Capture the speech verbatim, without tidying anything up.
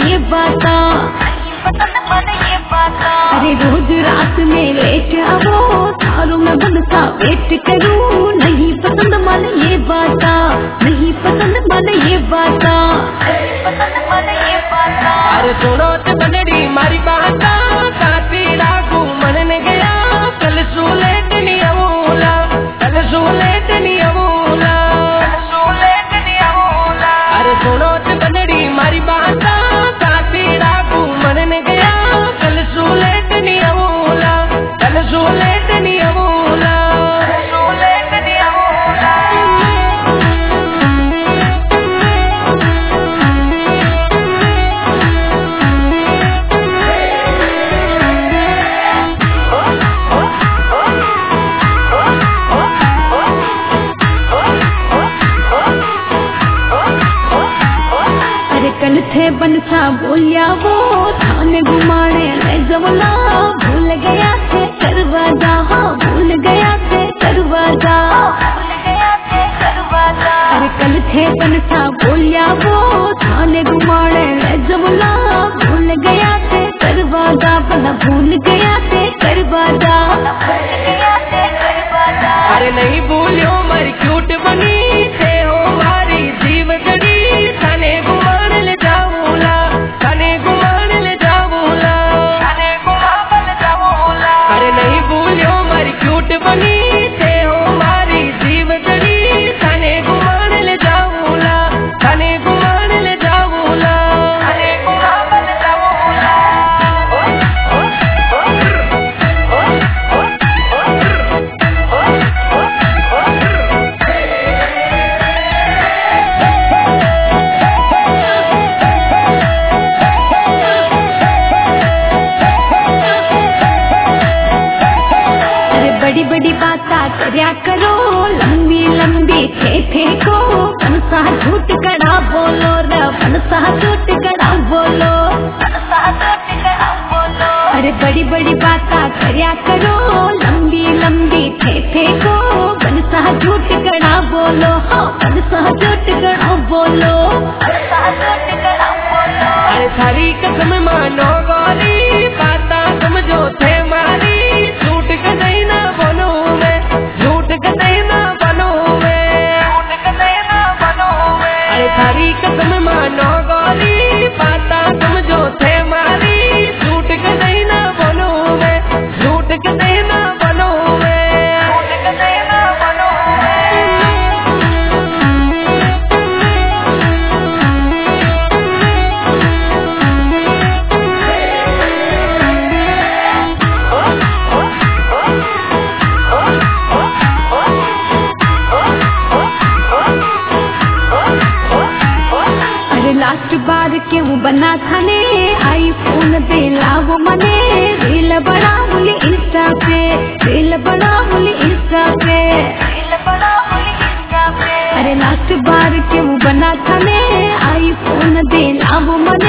ये बाता, अरे रोज रात में लेट आवो, थारों में बनता वेट करूं, नहीं पसंद मन ये बाता, नहीं पसंद मन ये बाता, अरे सुनो तो बनड़ी मारी बाता, काफी डाकू मन ने गया, कल सुलेट नहीं अमूला, कल सुलेट नहीं अमूला, सुलेट नहीं अमूला, अरे सुनो तो बनड़ी मारी बाता, काफी डाकू मन ने गया, कल सुलेट नहीं अमूला, कल सुलेट नहीं अमूला, सुलेट नहीं अमूला। कल थे बनसा बोलिया वो, थाने घुमाने ले जमला, भूल गया थे दरवाजा, भूल गया थे दरवाजा, अरे कल थे बनसा बोलिया वो, थाने घुमाने ले जमला, भूल गया थे दरवाजा, बना भूल गया थे दरवाजा, अरे नहीं भूलियो मर क्यूट बनी थे हो वारी जीव जड़ी, थाने घुमाने ले जाऊला, थाने घुमाने ले जाऊला, थाने घुमाने ले जाऊला, अरे नहीं भूलियो मर क्यूट बनी थे हो वारी जीव जड़ी, थाने घुमाने ले जाऊला, थाने घुमाने ले जाऊला, थाने घुमाने ले जाऊला। बड़ी बड़ी बाता करया करो, लंबी लंबी थे थे को, बनसा झूठ कड़ा बोलो रे, बनसा झूठ कड़ा बोलो, अरे बड़ी बड़ी बाता करया करो, लंबी लंबी थे थे को, बनसा झूठ कड़ा बोलो, हाँ बनसा झूठ कड़ा बोलो, अरे थारी कसम मानो गौरी, बाता समझो थे मारी, झूठ कहीं ना बनो मैं, झूठ कहीं ना बनो मैं, झूठ कहीं ना बनो मैं, अरे थारी कसम मानो गौरी, बाता समझो थे मारी, झूठ कहीं ना बनो मैं, झूठ कहीं ना बनो मैं, झूठ कहीं ना बनो लास्ट बार क्यों बना थाने, आईफोन दे लाओ मने, रील बनाऊंगी इंस्टा पे, रील बनाऊंगी इंस्टा पे, अरे लास्ट बार क्यों बना थाने, आईफोन दे लाओ मने।